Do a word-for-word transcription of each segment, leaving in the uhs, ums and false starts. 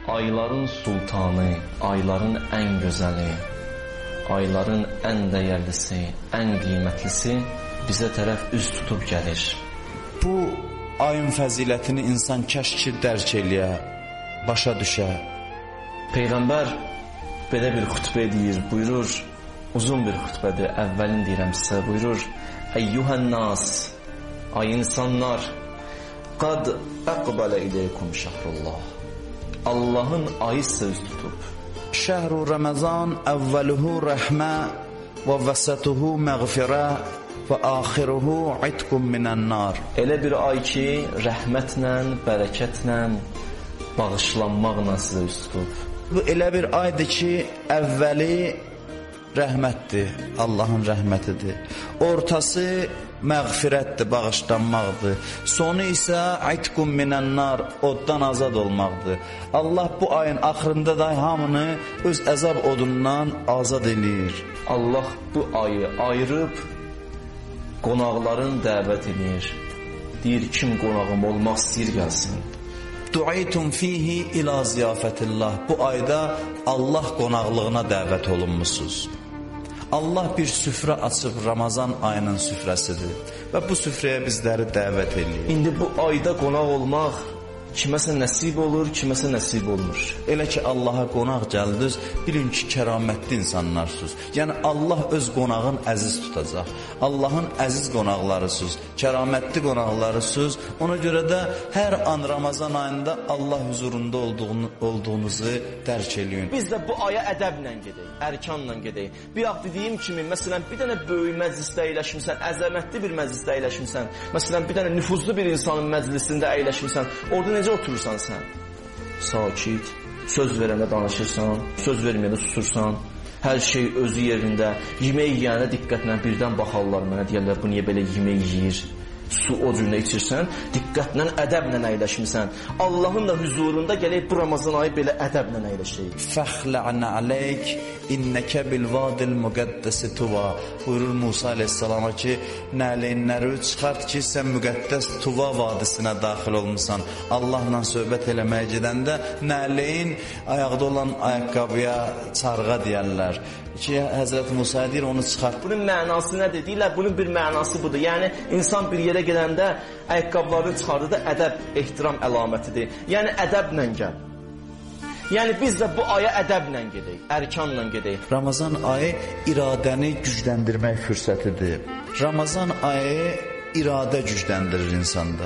ayların sultanı, ayların ən gözəli, ayların ən dəyərlisi, ən qiymətlisi bizə tərəf üz tutub gəlir. Bu ayın fəzilətini insan kəş ki dərk eləyə, başa düşə. Peyğəmbər belə bir xütbə deyir, buyurur, uzun bir xütbədir, əvvəlin deyirəm sizə, buyurur, Əyyuhən nas, ay insanlar, qad əqbələ iləykum şəhrullah, Allahın ayı söz tutub. Şəhru Ramazan əvvəluhu rəhmə və vəsətuhu məğfirə və axiruhu itqum minən nar. Elə bir ay ki, rəhmətlə, bərəkətlə, bağışlanmaqla sizə üz tutub. Bu elə bir aydır ki, əvvəli rəhmətdir, Allahın rəhmətidir. Ortası məğfirətdir, bağışlanmaqdır. Sonu isə itqum minən nar, oddan azad olmaqdır. Allah bu ayın axırında da hamını öz əzab odundan azad eləyir. Allah bu ayı ayırıb qonaqların dəvət edir. Deyir, kim qonağım olmaq istəyir gəlsin. Du'itum fihi ila ziyafətillah. Bu ayda Allah qonaqlığına dəvət olunmusunuz. Allah bir süfrə açıb Ramazan ayının süfrəsidir və bu süfrəyə bizləri dəvət edir. İndi bu ayda qonaq olmaq kiməsə nəsib olur, kiməsə nəsib olmur. Elə ki Allaha qonaq gəldiniz, bilin ki kəramətli insanlarsınız. Yəni Allah öz qonağın əziz tutacaq. Allahın əziz qonaqlarısınız, kəramətli qonaqlarısınız. Ona görə də hər an Ramazan ayında Allah huzurunda olduğunu, olduğunuzu dərk eləyin. Biz də bu aya ədəblə gedək, ərkanla gedək. Bir vaxt dediyim kimi, məsələn, bir dənə böyük məclisdə əyləşmirsən, əzəmətli bir məclisdə əyləşmirsən, məsələn, bir dənə nüfuzlu bir insanın məclisində əyləşmirsən, orada necə oturursan sən? Sakit, söz verəndə danışırsan, söz verməyəndə susursan, hər şey özü yerində, yemək yiyənə diqqətlə birdən baxarlar mənə, deyərlər, bu niyə belə yemək yiyir? Su o cürlə içirsən, diqqətlə, ədəblə əyləşmirsən. Allahın da huzurunda gələk bu Ramazan ayı belə ədəblə əyləşəyik. Fəxlə'nə aleyk innəkə bil vadil müqəddəsi tuva. Buyurur Musa aleyhissalama ki, nəleyinləri çıxart ki, sən müqəddəs Tuva vadisinə daxil olmuşsan. Allahla söhbət eləməyə gedəndə nələyin ayaqda olan ayaqqabıya çarğa deyərlər. Ki, Həzrət Musa deyir, onu çıxart. Bunun mənası nədir? Deyirlər, bunun bir mənası budur. Yəni, insan bir yerə gedəndə ayaqqabılarını çıxardır da ədəb, ehtiram əlamətidir. Yəni, ədəblə gəl. Yəni, biz də bu aya ədəblə gedək, ərkanla gedək. Ramazan ayı iradəni gücləndirmək fürsətidir. Ramazan ayı iradə gücləndirir insanda.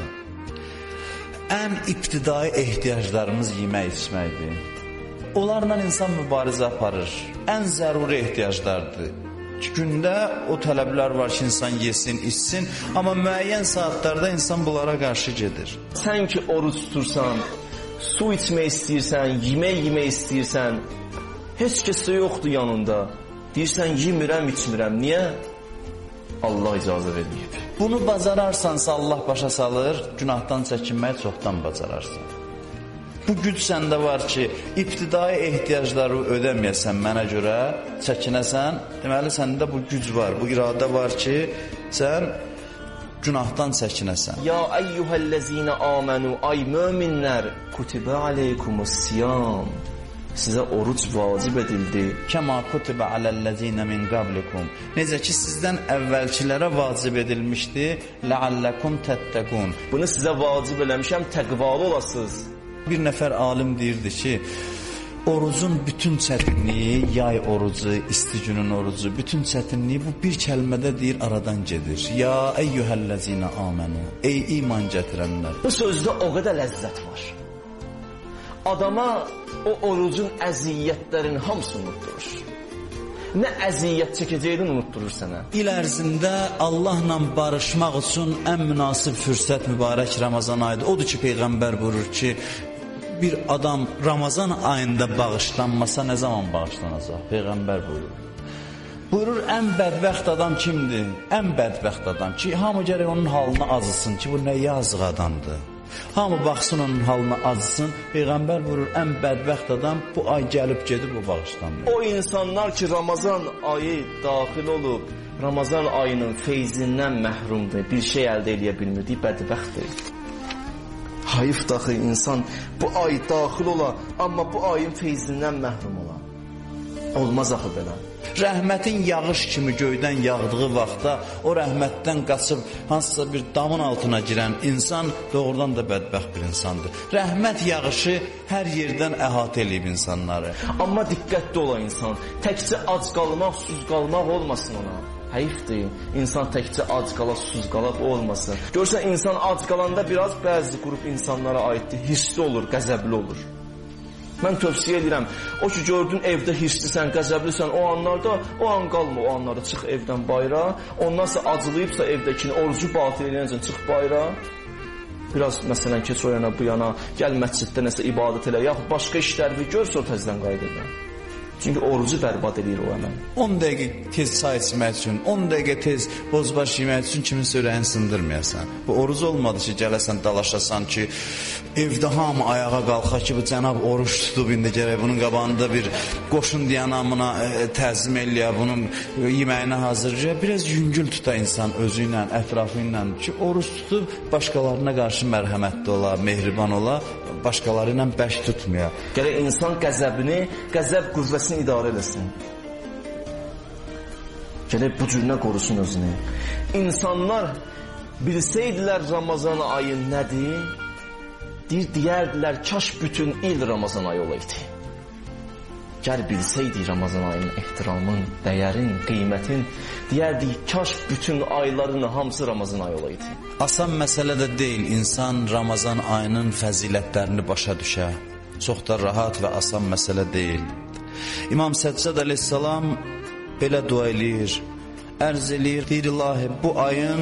Ən ibtidai ehtiyaclarımız yemək içməkdir. Onlarla insan mübarizə aparır. Ən zəruri ehtiyaclardır. Gündə o tələblər var ki, insan yesin, içsin, amma müəyyən saatlarda insan bunlara qarşı gedir. Sən ki, oruç tutursan, su içmək istəyirsən, yemək yemək istəyirsən, heç kəsə yoxdur yanında. Deyirsən, yemirəm, içmirəm. Niyə? Allah icazə verməyib. Bunu bacararsansa Allah başa salır, günahdan çəkinməyi çoxdan bacararsan. Bu güc səndə var ki, ibtidai ehtiyacları ödəməyəsən mənə görə, çəkinəsən, deməli səndə bu güc var, bu iradə var ki, sən günahdan çəkinəsən. Ya əyyuhəl-ləzinə amənu, ay möminlər, kutibə aleykumus siyam. Sizə oruc vacib edildi. Kəma kutibə aləl-ləzinə min qablikum. Necə ki, sizdən əvvəlkilərə vacib edilmişdi, ləalləkum təttəqun. Bunu sizə vacib eləmişəm, təqvalı olasınız. Bir nəfər alim deyirdi ki, orucun bütün çətinliyi, yay orucu, isti günün orucu, bütün çətinliyi bu bir kəlmədə deyir, aradan gedir. Ya əyyuhəl-ləzinə amənu, ey iman gətirənlər. Bu sözdə o qədər ləzzət var. Adama o orucun əziyyətlərini hamısını unutturur. Nə əziyyət çəkəcəyini unutturur sənə. İl ərzində Allahla barışmaq üçün ən münasib fürsət mübarək Ramazan ayıdır. Odur ki, Peyğəmbər buyurur ki, bir adam Ramazan ayında bağışlanmasa nə zaman bağışlanacaq? Peyğəmbər buyurur. Buyurur, ən bədbəxt adam kimdir? Ən bədbəxt adam ki, hamı gərək onun halına acısın ki, bu nə yazıq adamdır. Hamı baxsın onun halına acısın. Peyğəmbər buyurur, ən bədbəxt adam bu ay gəlib gedib o bağışlanmıyor. O insanlar ki, Ramazan ayı daxil olub, Ramazan ayının feyzindən məhrumdur, bir şey əldə edə bilmir, bədbəxtdir. Hayıf daxı insan bu ay daxil ola, amma bu ayın feyzindən məhrum ola. Olmaz axı belə. Rəhmətin yağış kimi göydən yağdığı vaxtda o rəhmətdən qaçıb hansısa bir damın altına girən insan doğrudan da bədbəxt bir insandır. Rəhmət yağışı hər yerdən əhatə eləyib insanları. Amma diqqətli ola insan. Təkcə ac qalmaq, susuz qalmaq olmasın ona. Həyifdir. İnsan təkcə ac qala, susuz qala olmasın. Görsən insan ac qalanda biraz bəzi qrup insanlara aiddir. Hissli olur, qəzəbli olur. Mən tövsiyə edirəm, o ki gördün evdə hisslisən, qəzəblisən, o anlarda, o an qalma, o anlarda çıx evdən bayra, ondansa acılayıbsa evdəkini, orucu batıl eləyəncən çıx bayra, biraz məsələn keç o yana bu yana, gəl məsciddə nəsə ibadət elə, yaxud başqa işləri gör, sonra təzdən qayda edən. Çünki orucu bərbad edir o əməl. on dəqiqə tez çay içmək üçün, on dəqiqə tez bozbaş yemək üçün kimin ürəyini sındırmayasan. Bu oruc olmadı ki, gələsən, dalaşasan ki, evdə hamı ayağa qalxa ki, bu cənab oruç tutub, indi gərək bunun qabağında bir qoşun deyən amına e, təzim eləyə, bunun yeməyini hazırlaya. Biraz yüngül tuta insan özü ilə, ətrafı ilə ki, oruç tutub başqalarına qarşı mərhəmətli ola, mehriban ola, başqaları ilə bəş tutmaya. Gərək insan qəzəbini, qəzəb qüvvəsini idarə eləsin. Gərək bu cürünə qorusun özünü. İnsanlar bilsəydilər Ramazan ayı nədir? Deyir, deyərdilər, kaş bütün il Ramazan ayı olaydı. Gəl bilsəydi Ramazan ayının ehtiramın, dəyərin, qiymətin, deyərdik, kaş bütün ayların hamısı Ramazan ayı olaydı. Asan məsələ də deyil, insan Ramazan ayının fəzilətlərini başa düşə. Çox da rahat və asan məsələ deyil. İmam Səccad əleyhissalam belə dua eləyir, ərz eləyir, deyir, ilahi, bu ayın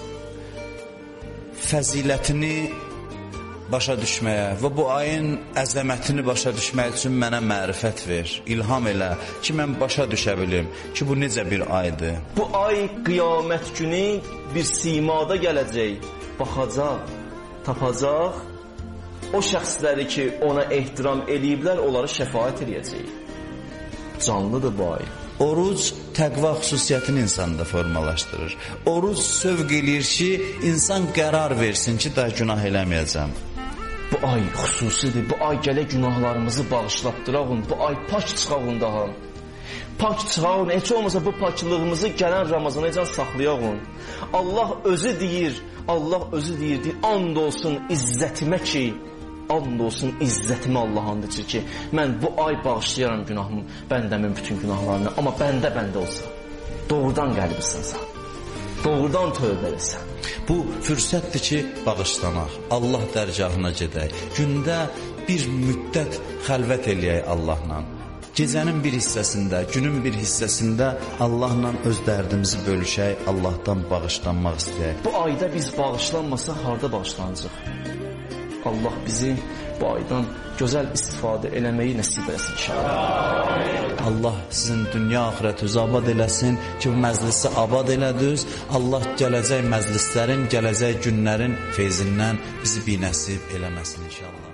fəzilətini başa düşməyə və bu ayın əzəmətini başa düşmək üçün mənə mərifət ver, ilham elə ki, mən başa düşə bilim ki, bu necə bir aydır. Bu ay qiyamət günü bir simada gələcək, baxacaq, tapacaq, o şəxsləri ki, ona ehtiram eləyiblər, onları şəfaət eləyəcək. Canlıdır bu ay. Oruc təqva xüsusiyyətini insanda formalaşdırır. Oruc sövq eləyir ki, insan qərar versin ki, daha günah eləməyəcəm. Bu ay xüsusidir, bu ay gələ günahlarımızı bağışlatdırağın, bu ay pak çıxağın daha. Pak çıxağın, heç olmasa bu paklığımızı gələn Ramazanacan saxlayağın. Allah özü deyir, Allah özü deyir, deyir, and olsun izzətimə ki, and olsun izzətimə Allah and içir ki, mən bu ay bağışlayaram günahımı, bəndəmin bütün günahlarını, amma bəndə bəndə olsa, doğrudan qəlbisinsən, doğrudan tövbə etsən. Bu fürsətdir ki, bağışlanaq, Allah dərgahına gedək, gündə bir müddət xəlvət eləyək Allahla. Gecənin bir hissəsində, günün bir hissəsində Allahla öz dərdimizi bölüşək, Allahdan bağışlanmaq istəyək. Bu ayda biz bağışlanmasaq, harada bağışlanacaq? Allah bizi bu aydan gözəl istifadə eləməyi nəsib etsin inşallah. Allah sizin dünya axirətinizi abad eləsin ki, bu məclisi abad elədiniz. Allah gələcək məclislərin, gələcək günlərin feyzindən bizi binəsib eləməsin inşallah.